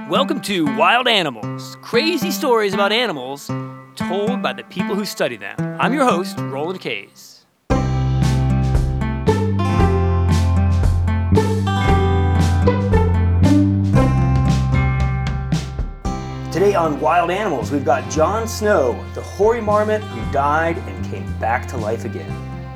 Welcome to Wild Animals, crazy stories about animals told by the people who study them. I'm your host, Roland Kays. Today on Wild Animals, we've got Jon Snow, the hoary marmot who died and came back to life again.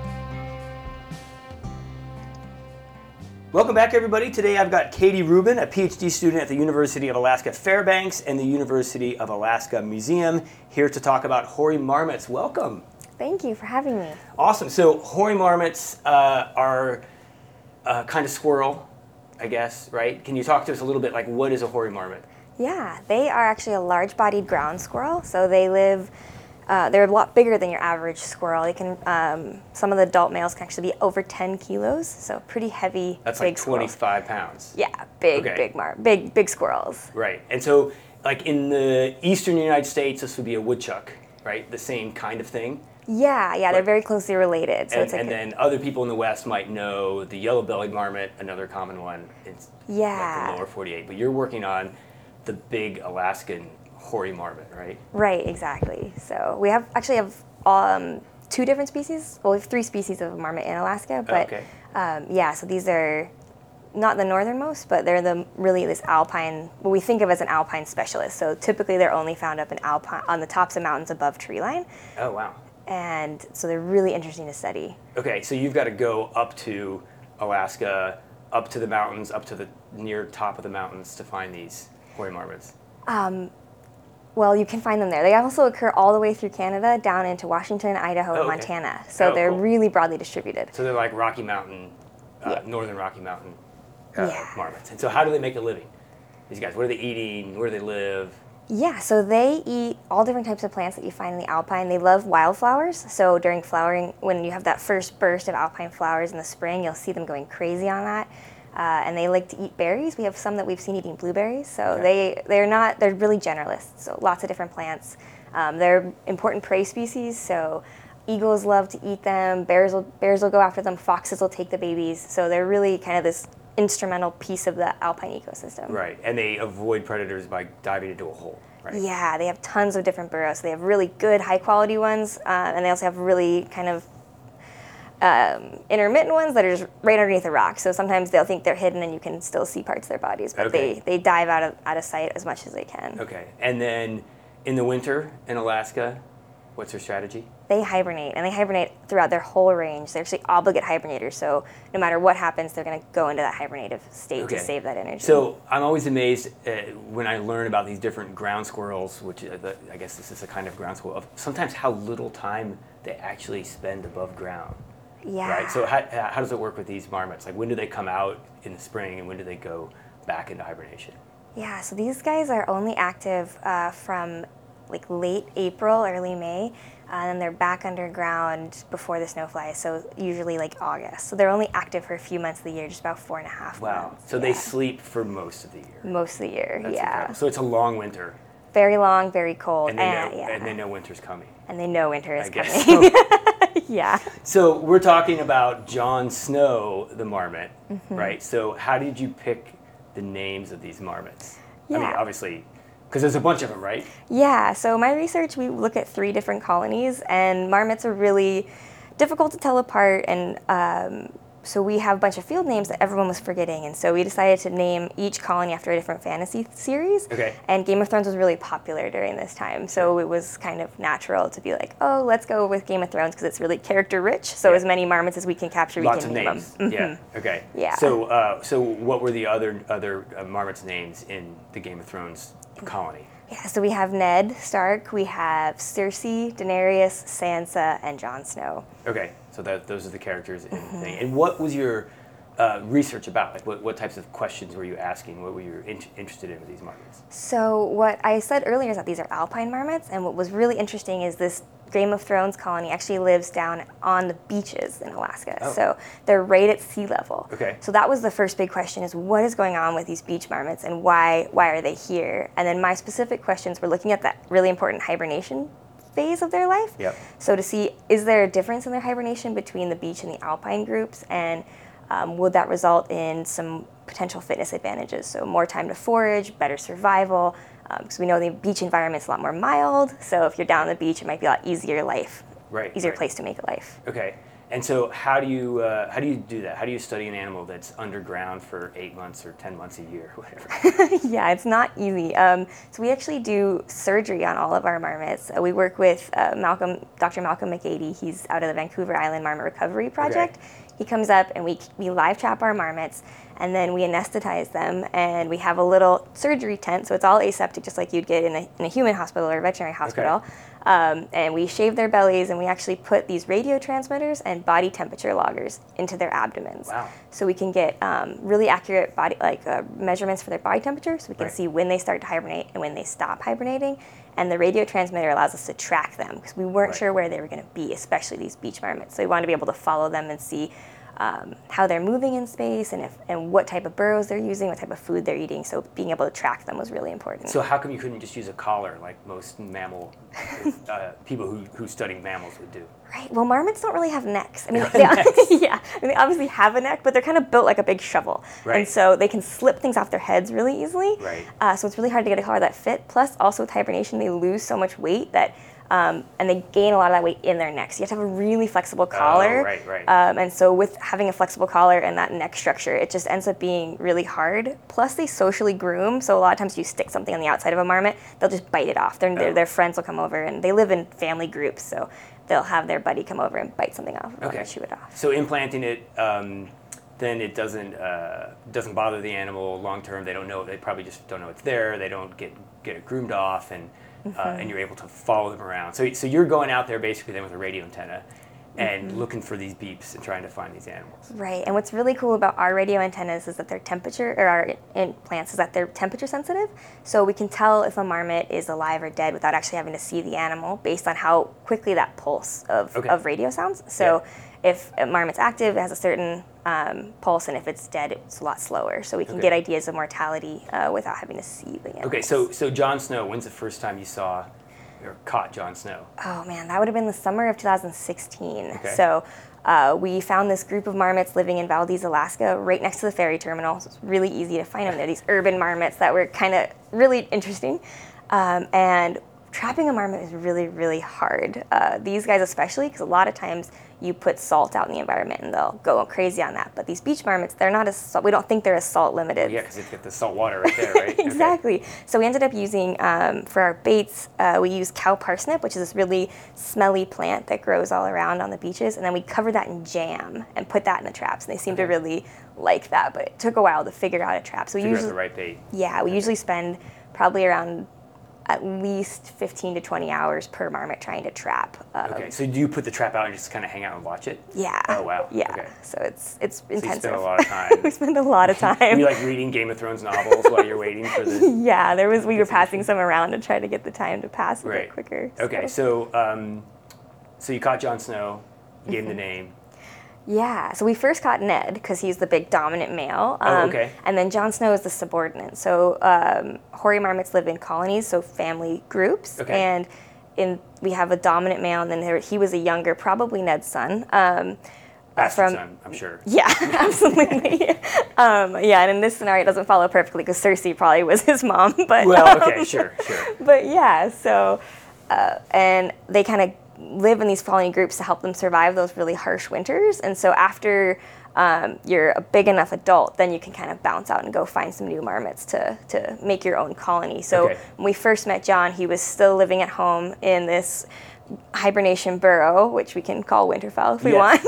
Welcome back, everybody. Today I've got Katie Rubin, a PhD student at the University of Alaska Fairbanks and the University of Alaska Museum, here to talk about hoary marmots. Welcome. Thank you for having me. Awesome. So hoary marmots are a kind of squirrel, I guess, right? Can you talk to us a little bit, like, what is a hoary marmot? Yeah, they are actually a large-bodied ground squirrel. So they live, they're a lot bigger than your average squirrel. They can, some of the adult males can actually be over 10 kilos, so pretty heavy. That's big like 25 pounds. Yeah, big, Okay. big squirrels. Right. And so, like, in the eastern United States, this would be a woodchuck, right? The same kind of thing. Yeah, they're very closely related. So And then other people in the West might know the yellow-bellied marmot, another common one. It's like the lower 48. But you're working on the big Alaskan hoary marmot, right? Right, exactly. So we actually have two different species. Well, we have three species of marmot in Alaska, but so these are not the northernmost, but they're this alpine, what we think of as an alpine specialist. So typically they're only found up in alpine on the tops of mountains above tree line. Oh, wow. And so they're really interesting to study. Okay, so you've got to go up to Alaska, up to the mountains, up to the near top of the mountains to find these hoary marmots. Well, you can find them there. They also occur all the way through Canada, down into Washington, Idaho, and Montana. So they're really broadly distributed. So they're like Rocky Mountain, northern Rocky Mountain marmots. And so how do they make a living? These guys, what are they eating? Where do they live? Yeah, so they eat all different types of plants that you find in the alpine. They love wildflowers. So during flowering, when you have that first burst of alpine flowers in the spring, you'll see them going crazy on that. And they like to eat berries. We have some that we've seen eating blueberries. So they're really generalists. So lots of different plants. They're important prey species. So eagles love to eat them. Bears will go after them. Foxes will take the babies. So they're really kind of this instrumental piece of the alpine ecosystem. Right, and they avoid predators by diving into a hole, right? Yeah, they have tons of different burrows. They have really good, high-quality ones, and they also have really kind of intermittent ones that are just right underneath a rock. So sometimes they'll think they're hidden and you can still see parts of their bodies, but they dive out of sight as much as they can. Okay, and then in the winter in Alaska, what's their strategy? They hibernate, and they hibernate throughout their whole range. They're actually obligate hibernators, so no matter what happens, they're going to go into that hibernative state to save that energy. So I'm always amazed when I learn about these different ground squirrels, which I guess this is a kind of ground squirrel, of sometimes how little time they actually spend above ground. Yeah. Right. So how does it work with these marmots? Like, when do they come out in the spring, and when do they go back into hibernation? Yeah. So these guys are only active from like late April, early May, and then they're back underground before the snow flies. So usually like August. So they're only active for a few months of the year, just about 4.5 months. Wow. So they sleep for most of the year. Most of the year. That's yeah. Incredible. So it's a long winter. Very long, very cold. And they know winter's coming. And they know winter is coming. So. Yeah. So we're talking about Jon Snow, the marmot, right? So how did you pick the names of these marmots? Yeah. I mean, obviously, because there's a bunch of them, right? Yeah. So my research, we look at 3 different colonies, and marmots are really difficult to tell apart, and so we have a bunch of field names that everyone was forgetting, and so we decided to name each colony after a different fantasy series. Okay. And Game of Thrones was really popular during this time, so it was kind of natural to be like, oh, let's go with Game of Thrones because it's really character rich. So as many marmots as we can capture, Lots we can of name names. them. Yeah. Okay. Yeah. So what were the other marmots' names in the Game of Thrones colony? Yeah. So we have Ned Stark, we have Cersei, Daenerys, Sansa, and Jon Snow. Okay. So those are the characters in the thing. And what was your research about? Like, what types of questions were you asking? What were you interested in with these marmots? So what I said earlier is that these are alpine marmots, and what was really interesting is this Game of Thrones colony actually lives down on the beaches in Alaska. Oh. So they're right at sea level. Okay. So that was the first big question, is what is going on with these beach marmots and why are they here? And then my specific questions were looking at that really important hibernation phase of their life. Yep. So to see, is there a difference in their hibernation between the beach and the alpine groups, and would that result in some potential fitness advantages? So more time to forage, better survival, because we know the beach environment's a lot more mild. So if you're down on the beach, it might be a lot easier life, easier place to make a life. Okay. And so how do you do that? How do you study an animal that's underground for 8 months or 10 months a year, whatever? Yeah, it's not easy. So we actually do surgery on all of our marmots. We work with Dr. Malcolm McAdee. He's out of the Vancouver Island Marmot Recovery Project. Okay. He comes up and we live trap our marmots, and then we anesthetize them, and we have a little surgery tent, so it's all aseptic, just like you'd get in a human hospital or a veterinary hospital. Okay. And we shave their bellies, and we actually put these radio transmitters and body temperature loggers into their abdomens. Wow. So we can get really accurate body measurements for their body temperature, so we can see when they start to hibernate and when they stop hibernating. And the radio transmitter allows us to track them, because we weren't sure where they were going to be, especially these beach marmots. So we wanted to be able to follow them and see how they're moving in space, and what type of burrows they're using, what type of food they're eating. So being able to track them was really important. So how come you couldn't just use a collar like most mammal people who study mammals would do? Right. Well, marmots don't really have necks. I mean, they obviously have a neck, but they're kind of built like a big shovel. Right. And so they can slip things off their heads really easily. Right. So it's really hard to get a collar that fit. Plus, also with hibernation, they lose so much weight that and they gain a lot of that weight in their neck. So you have to have a really flexible collar. Right. And so with having a flexible collar and that neck structure, it just ends up being really hard. Plus they socially groom. So a lot of times you stick something on the outside of a marmot, they'll just bite it off. Their friends will come over, and they live in family groups. So they'll have their buddy come over and bite something off and chew it off. So implanting it, then it doesn't bother the animal long term. They don't know. They probably just don't know it's there. They don't get it groomed off, and you're able to follow them around. So you're going out there basically then with a radio antenna and looking for these beeps and trying to find these animals. Right. And what's really cool about our radio antennas is that their temperature, or our implants, is that they're temperature sensitive. So we can tell if a marmot is alive or dead without actually having to see the animal, based on how quickly that pulse of radio sounds. So if a marmot's active, it has a certain pulse, and if it's dead, it's a lot slower. So we can get ideas of mortality without having to see the animals. Okay, so Jon Snow, when's the first time you saw or caught Jon Snow? Oh man, that would have been the summer of 2016. Okay. So we found this group of marmots living in Valdez, Alaska, right next to the ferry terminal. So it's really easy to find them. They're these urban marmots that were kind of really interesting. And trapping a marmot is really, really hard. These guys especially, because a lot of times you put salt out in the environment and they'll go crazy on that. But these beach marmots, they're not we don't think they're as salt limited. Yeah, because they've got the salt water right there, right? Exactly. So we ended up using, for our baits, we use cow parsnip, which is this really smelly plant that grows all around on the beaches. And then we covered that in jam and put that in the traps. And they seem to really like that. But it took a while to figure out a trap. So figure out the right bait. Yeah, we usually spend probably around at least 15 to 20 hours per marmot trying to trap. Okay, so do you put the trap out and just kind of hang out and watch it? Yeah. Oh, wow. Yeah, okay. So it's intensive. So you spend a lot of time. We spend a lot of time. You like reading Game of Thrones novels while you're waiting for the... Yeah, we were passing some around to try to get the time to pass a bit quicker. Okay, so you caught Jon Snow, you gave him the name. Yeah, so we first caught Ned because he's the big dominant male. Okay. And then Jon Snow is the subordinate. So hoary marmots live in colonies, so family groups. Okay. And we have a dominant male, and then he was a younger, probably Ned's son. Bastard son, I'm sure. Yeah, absolutely. And in this scenario, it doesn't follow perfectly because Cersei probably was his mom. But okay, sure. But yeah, so and they kind of live in these colony groups to help them survive those really harsh winters. And so after you're a big enough adult, then you can kind of bounce out and go find some new marmots to make your own colony. So when we first met Jon, he was still living at home in this hibernation burrow, which we can call Winterfell if we want,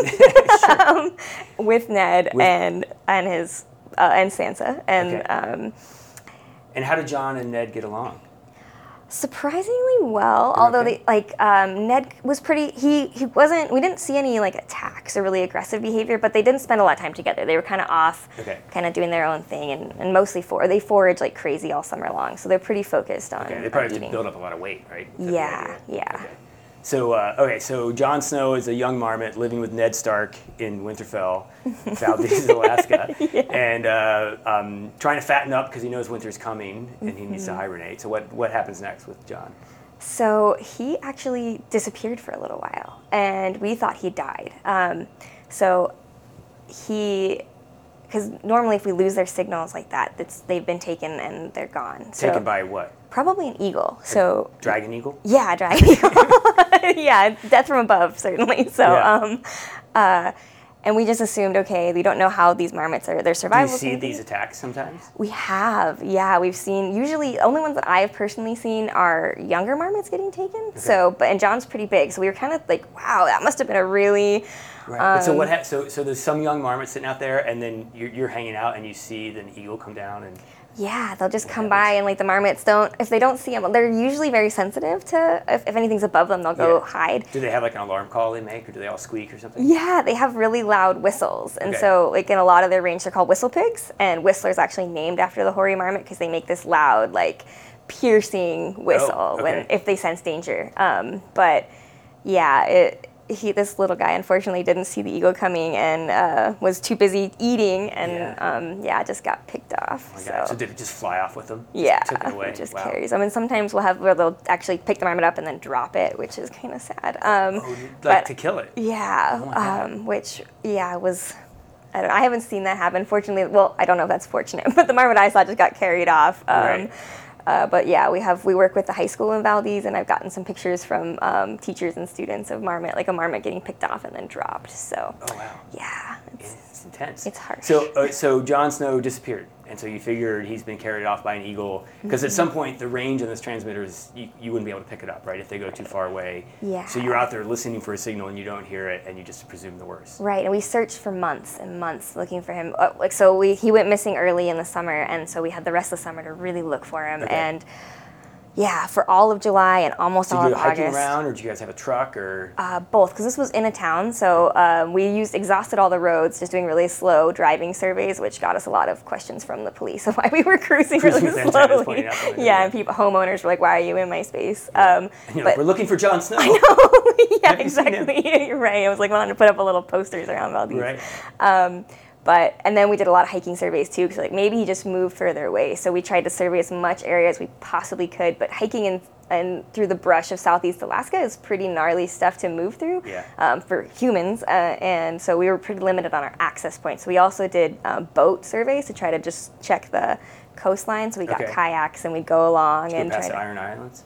with Ned and his and Sansa. And how did Jon and Ned get along? Surprisingly well, although Ned was pretty, he wasn't, we didn't see any attacks or really aggressive behavior, but they didn't spend a lot of time together. They were kind of off, kind of doing their own thing, and mostly they forage like crazy all summer long, so they're pretty focused on they probably have to build up a lot of weight, right? Yeah. Okay. So Jon Snow is a young marmot living with Ned Stark in Winterfell, Valdez, Alaska, and trying to fatten up because he knows winter's coming and he needs to hibernate. So what happens next with Jon? So he actually disappeared for a little while, and we thought he died. So because normally if we lose their signals like that, they've been taken and they're gone. So Taken by what? probably an eagle. So Dragon eagle? yeah, dragon eagle. Yeah, death from above certainly. So Yeah. and we just assumed, okay, we don't know how these marmots are. Their Do survival. you see these attacks sometimes? We have, yeah, we've seen. Usually, the only ones that I've personally seen are younger marmots getting taken. Okay. So, and John's pretty big, so we were kind of like, wow, that must have been a really. Right. But so what? So there's some young marmots sitting out there, and then you're hanging out, and you see the eagle come down, and Yeah, they'll just come happens? by, and like the marmots don't. If they don't see them, they're usually very sensitive to. If anything's above them, they'll go Yeah. hide. do they have like an alarm call they make, or do they all squeak or something? Yeah, they have really loud whistles, and Okay. so like in a lot of their range, they're called whistle pigs, and Whistler's actually named after the hoary marmot because they make this loud, like piercing whistle okay. if they sense danger. But yeah, this little guy unfortunately didn't see the eagle coming and was too busy eating, and just got picked off. Oh my God. So did it just fly off with them? Just Yeah, took it away. it just Wow. carries. I mean, sometimes where they'll actually pick the marmot up and then drop it, which is kind of sad. Like to kill it. Yeah, Oh my God. which was. I don't know. I haven't seen that happen. Fortunately, well, I don't know if that's fortunate, but the marmot I saw just got carried off. Right. But yeah, we work with the high school in Valdez, and I've gotten some pictures from teachers and students of marmot, like a marmot getting picked off and then dropped. So Oh wow. yeah, It's intense. it's harsh. So Jon Snow disappeared, and so you figured he's been carried off by an eagle because at some point the range on this transmitter is you wouldn't be able to pick it up, right? If they go too far away. Yeah. So you're out there listening for a signal and you don't hear it, and you just presume the worst. Right, and we searched for months and months looking for him. He went missing early in the summer, and so we had the rest of the summer to really look for him. Okay. And yeah, for all of July and almost So all you of were hiking August. around, or did you guys have a truck, or? Both, because this was in a town, so we exhausted all the roads, just doing really slow driving surveys, which got us a lot of questions from the police of why we were cruising Cruising really with antennas slowly. pointing out the window, Yeah, yeah. and homeowners were like, "Why are you in my space?" And you're like, but- we're looking for Jon Snow. Yeah, Have you seen him? exactly. You're right. I was like, wanting to put up a little posters around Valdez. Right. And then we did a lot of hiking surveys too, because like maybe he just moved further away. So we tried to survey as much area as we possibly could. But hiking and through the brush of Southeast Alaska is pretty gnarly stuff to move through for humans. And so we were pretty limited on our access points. So we also did boat surveys to try to just check the coastline. So we got Okay. kayaks and we'd go along and Past try the to. Iron Islands.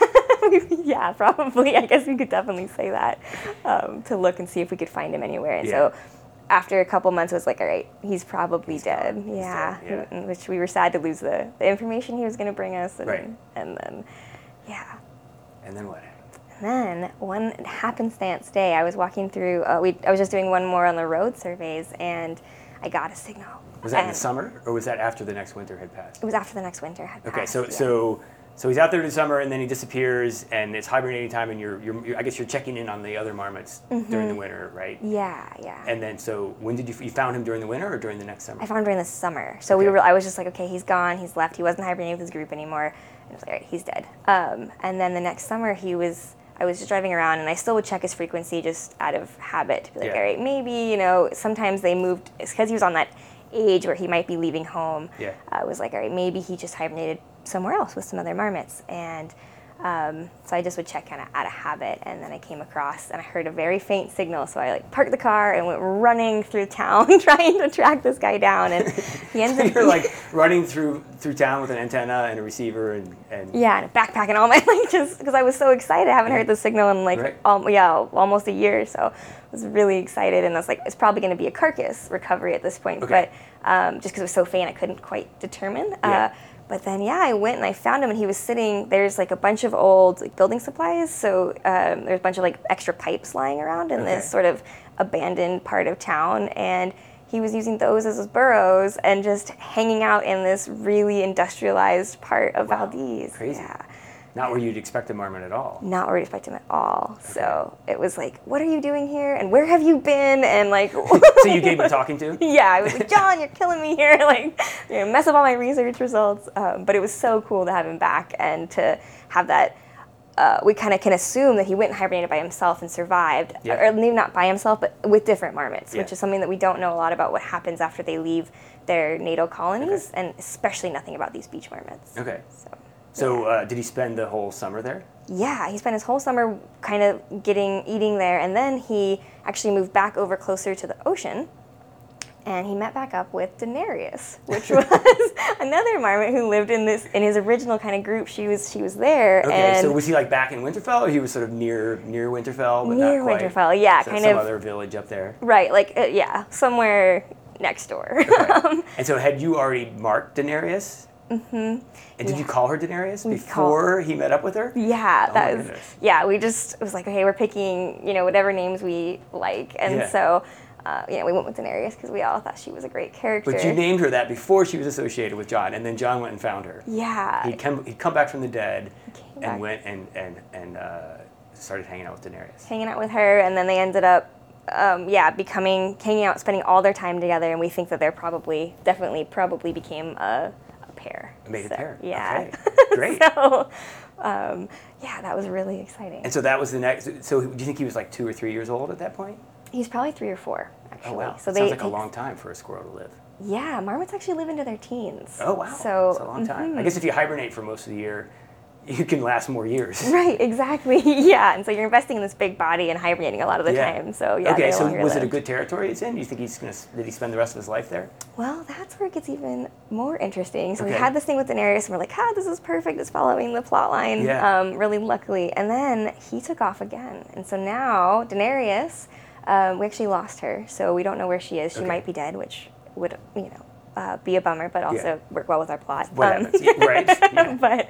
Yeah, probably. I guess we could definitely say that to look and see if we could find him anywhere. And so after a couple months, it was like, all right, he's probably dead. gone. He's Yeah. dead, yeah. Which we were sad to lose the information he was going to bring us. And, Right. and then, yeah. And then what? And then one happenstance day, I was walking through, I was just doing one more on the road surveys, and I got a signal. Was that in And the summer, or was that after the next winter had passed? It was after the next winter had Okay, passed. so he's out there in the summer, and then he disappears, and it's hibernating time, and you're I guess you're checking in on the other marmots during the winter, right? Yeah, yeah. And then so when did you found him during the winter or during the next summer? I found him during the summer. So Okay. I was just like, okay, he's gone, he's left, he wasn't hibernating with his group anymore. And I was like, all right, he's dead. And then the next summer I was just driving around, and I still would check his frequency just out of habit to be like, Yeah. all right, maybe, sometimes they moved, it's because he was on that age where he might be leaving home. Yeah. I was like, all right, maybe he just hibernated somewhere else with some other marmots. And so I just would check kind of out of habit, and then I came across and I heard a very faint signal, so I like parked the car and went running through town trying to track this guy down, and he ended up You're like running through town with an antenna and a receiver and yeah, and a backpack and all my just because I was so excited. I haven't heard the signal in like Right. almost a year, so I was really excited, and I was like, it's probably going to be a carcass recovery at this point, Okay. but just because it was so faint, I couldn't quite determine. Yeah. But then, I went and I found him, and he was sitting. There's like a bunch of old like, building supplies, so there's a bunch of like extra pipes lying around in Okay. this sort of abandoned part of town, and he was using those as his burrows and just hanging out in this really industrialized part of Wow. Valdez. Crazy. Yeah. not where you'd expect a marmot at all. Not where to expect him at all. So it was like, what are you doing here? And where have you been? And like, So you gave him talking to? yeah, I was like, John, you're killing me here. Like, you're gonna mess up all my research results. But it was so cool to have him back and to have that. We kind of can assume that he went and hibernated by himself and survived, Yeah. or maybe not by himself, but with different marmots, Yeah. which is something that we don't know a lot about what happens after they leave their natal colonies, and especially nothing about these beach marmots. Okay. So. So did he spend the whole summer there? Yeah, he spent his whole summer kind of eating there, and then he actually moved back over closer to the ocean, and he met back up with Denarius, which was another marmot who lived in his original kind of group. She was there. Okay, and so was he like back in Winterfell, or he was sort of near Winterfell, but near not quite? Winterfell, yeah, So kind some of other village up there. right, like yeah, somewhere next door. Okay. And so had you already marked Daenerys? Mm-hmm. And did you call her Daenerys before he met up with her? Yeah, Oh that my was goodness. yeah. We just it was like, okay, we're picking whatever names we like, and Yeah. so we went with Daenerys because we all thought she was a great character. But you named her that before she was associated with Jon, and then Jon went and found her. Yeah. He'd come back from the dead came and back. went and started hanging out with Daenerys. Hanging out with her, and then they ended up hanging out, spending all their time together, and we think that they're probably became a pair. A mated pair. Yeah. Okay. Great. So, that was really exciting. And so that was the next. So do you think he was like 2 or 3 years old at that point? He's probably 3 or 4, actually. Oh wow. So Sounds like a long time for a squirrel to live. Yeah, marmots actually live into their teens. Oh wow. So That's a long time. I guess if you hibernate for most of the year, you can last more years. Right, exactly. Yeah, and so you're investing in this big body and hibernating a lot of the Yeah. time. So yeah. Okay, they're so longer was it a lived. good territory it's in? Do you think did he spend the rest of his life there? Well, that's where it gets even more interesting. So we Okay. had this thing with Daenerys, and we're like, this is perfect. It's following the plot line, Yeah. really luckily. And then he took off again. And so now Daenerys, we actually lost her. So we don't know where she is. She Okay. might be dead, which would, be a bummer, but also work well with our plot. What happens? Yeah, right. Yeah. But,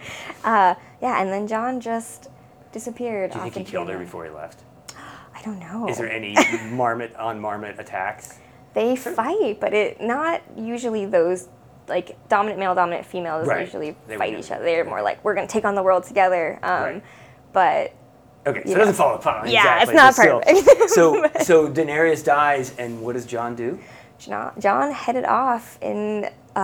and then Jon just disappeared. Do you off think he into killed the her night. before he left? I don't know. Is there any marmot on marmot attacks? They fight, but not usually those like dominant male, dominant female doesn't Right. usually They fight wouldn't. each other. They're more like, we're going to take on the world together. Right. But Okay, so Yeah. it doesn't follow the plot line Yeah, exactly. it's not but still. perfect. So Daenerys dies, and what does Jon do? Jon headed off in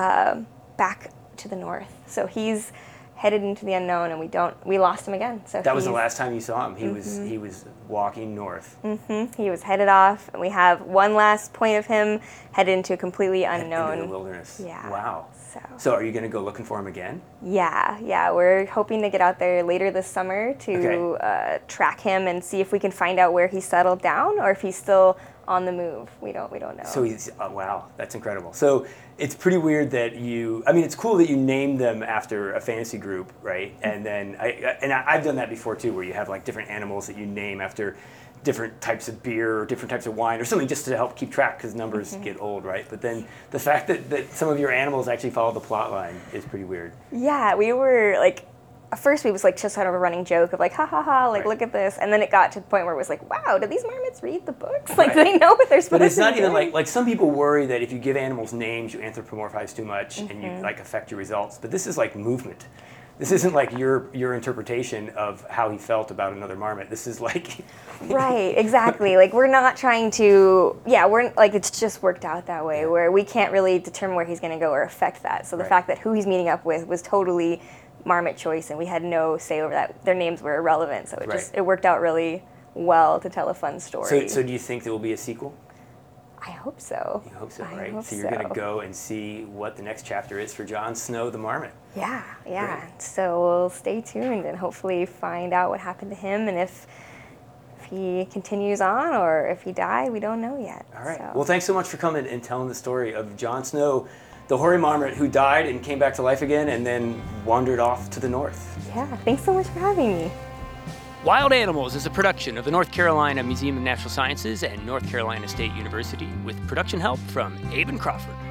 back to the north. So he's headed into the unknown, and we lost him again. So That was the he's- last time you saw him. He was walking north He was headed off, and we have one last point of him headed into a completely into the unknown. wilderness. Yeah. Wow. So So are you going to go looking for him again? yeah, we're hoping to get out there later this summer to track him and see if we can find out where he settled down or if he's still on the move. We don't know. So he's wow, that's incredible. So it's pretty weird that it's cool that you name them after a fantasy group, right? And then I've done that before too, where you have like different animals that you name after different types of beer or different types of wine or something, just to help keep track because numbers get old, right? But then the fact that some of your animals actually follow the plot line is pretty weird. Yeah, we were like, at first we was like just kind of a running joke of like, ha ha ha, like Right. look at this, and then it got to the point where it was like, wow, do these marmots read the books? Right. Like, do they know what they're supposed But it's to not be even doing? like some people worry that if you give animals names, you anthropomorphize too much and you like affect your results. But this is like movement. This isn't like your interpretation of how he felt about another marmot. This is like Right, exactly. Like we're not trying to, we're like it's just worked out that way where we can't really determine where he's going to go or affect that. So the Right. fact that who he's meeting up with was totally marmot choice, and we had no say over that. Their names were irrelevant, so it worked out really well to tell a fun story. So do you think there will be a sequel? I hope so. You hope so, I right? hope So you're going to go and see what the next chapter is for Jon Snow the Marmot. Yeah. Great. So we'll stay tuned and hopefully find out what happened to him, and if he continues on or if he died, we don't know yet. All right. So. Well, thanks so much for coming and telling the story of Jon Snow, the hoary marmot who died and came back to life again and then wandered off to the north. Yeah, thanks so much for having me. Wild Animals is a production of the North Carolina Museum of Natural Sciences and North Carolina State University with production help from Aben Crawford.